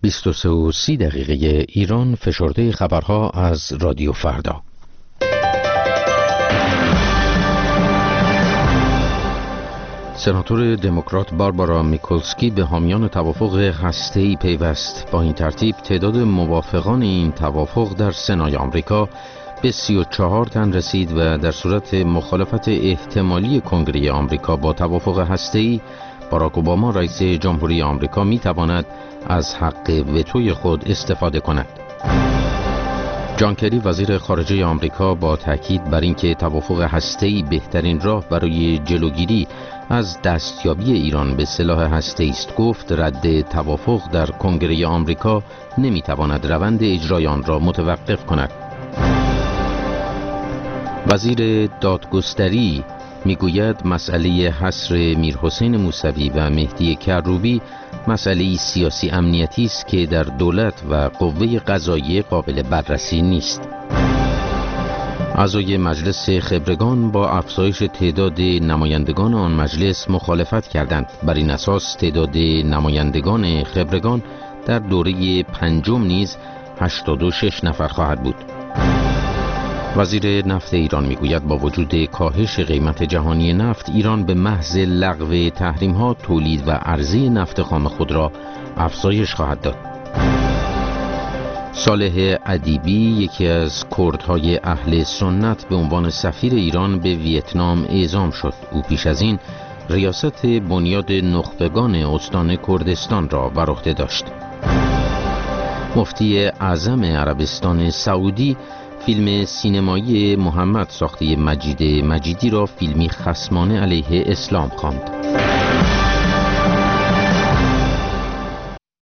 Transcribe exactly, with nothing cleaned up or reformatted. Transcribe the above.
بیست و سه و سی دقیقه ایران، فشرده خبرها از رادیو فردا. سناتور دموکرات باربارا میکولسکی به حامیان توافق هسته‌ای پیوست. با این ترتیب تعداد موافقان این توافق در سنای آمریکا به سی و چهار تن رسید و در صورت مخالفت احتمالی کنگره آمریکا با توافق هسته‌ای، باراک اوباما رئیس جمهوری آمریکا می تواند از حق وتوی خود استفاده کند. جان کری وزیر خارجه آمریکا با تاکید بر اینکه توافق هسته‌ای بهترین راه برای جلوگیری از دستیابی ایران به سلاح هسته‌ای است گفت رد توافق در کنگره آمریکا نمیتواند روند اجرای آن را متوقف کند. وزیر دادگستری میگوید مسئله حصر میرحسین موسوی و مهدی کروبی مسئله سیاسی امنیتی است که در دولت و قوه قضاییه قابل بررسی نیست. اعضای مجلس خبرگان با افزایش تعداد نمایندگان آن مجلس مخالفت کردند. بر این اساس تعداد نمایندگان خبرگان در دوره پنجم نیز هشتاد و شش نفر خواهد بود. وزیر نفت ایران میگوید با وجود کاهش قیمت جهانی نفت، ایران به محض لغو تحریم‌ها تولید و عرضه نفت خام خود را افزایش خواهد داد. صالح ادیبی، یکی از کردهای اهل سنت، به عنوان سفیر ایران به ویتنام اعزام شد. او پیش از این ریاست بنیاد نخبگان استان کردستان را بر عهده داشت. مفتی اعظم عربستان سعودی فیلم سینمایی محمد ساخته مجید مجیدی را فیلمی خصمانه علیه اسلام خواند.